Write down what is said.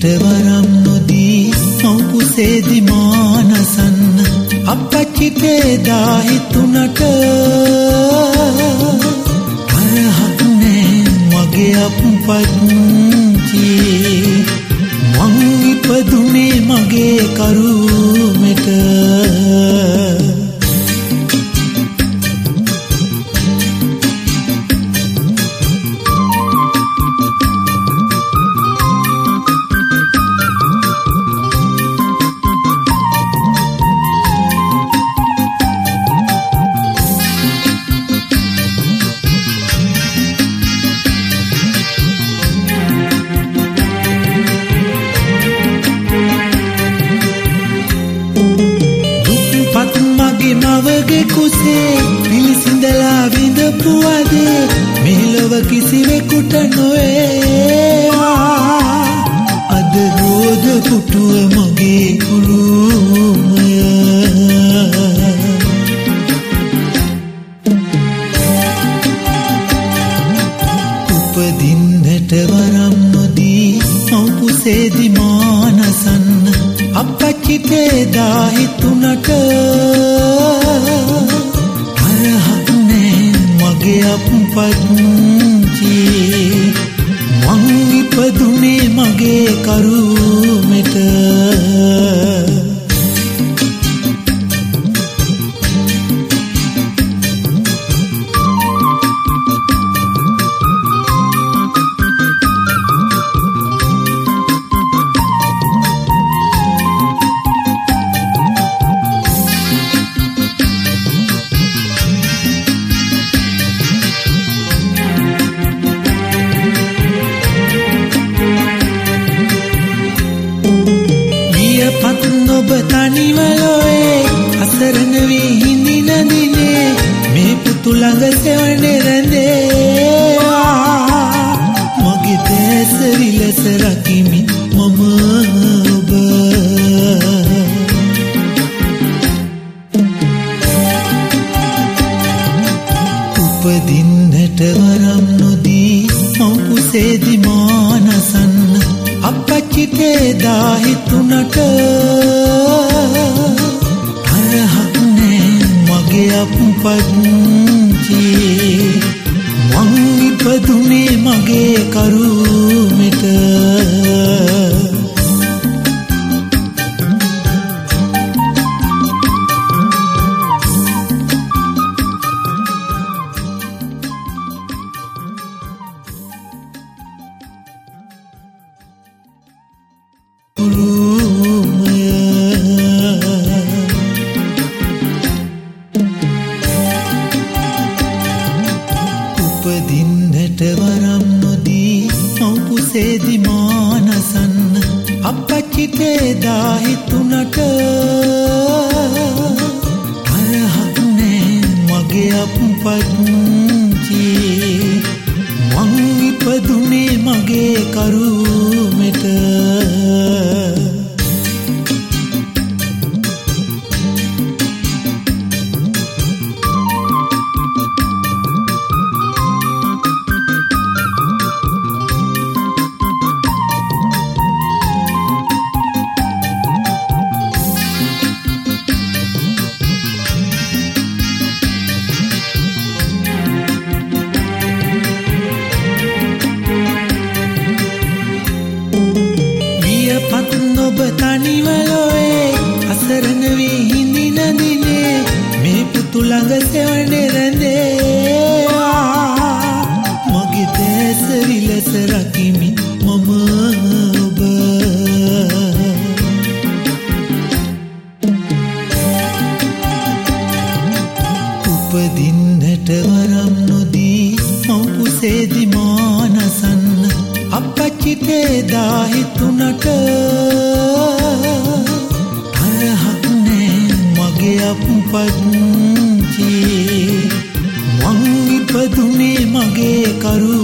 පින්නට වරම් නොදී මව්කුසේදි මානසන්න අප්පච්චිට එදා හිතුණට අරහක් නෑ මගේ අප්පච්චි මං ඉපදුනේ මගේ කරුමෙට මවගේ කුසේ පිළිසිඳලා විඳපු අදේ මෙලොව කිසිවෙකුට නොවේවා අද රෝද පුටුව මගේ කුළුමය උපදින්නට වරම් නොදී මව්කුසේදි මානසන්න අප්පච්චිට එදා හිතුණට අරහක් නෑ මගේ අප්පච්චි මං ඉපදුනේ මගේ කරුමෙට ඔබ තනිවලෝයේ අසරණ වී හිඳින දිනේ මේ පුතු ළඟ සෙවණේ රැඳේවා මගේ දැස විලස රකිමි මම ඔබ උපදින්නට වරම් නොදී මව්කුසේදි මානසන්න අප්පච්චිට එදා හිතුණට අරහක් නෑ මගේ අප්පච්චි මං ඉපදුනේ මගේ කරුමෙට උපදින්නට වරම් නොදී මව්කුසේදි මානසන්න අප්පච්චිට එදා හිතුණට අරහක් නෑ මගේ අප්පච්චි මං ඉපදුනේ මගේ කරුමෙට ඔබ තනිවලෝයේ අසරණ වී හිඳින දිනේ මේ පුතු ළඟ සෙවණේ රැඳේවා මගේ දැස විලස රකිමි මම ඔබ උපදින්නට වරම් නොදී මව්කුසේදි මානසන්න අප්පච්චිට එදා හිතුණට අරහක් නෑ මගේ අප්පච්චි මං ඉපදුනේ මගේ කරු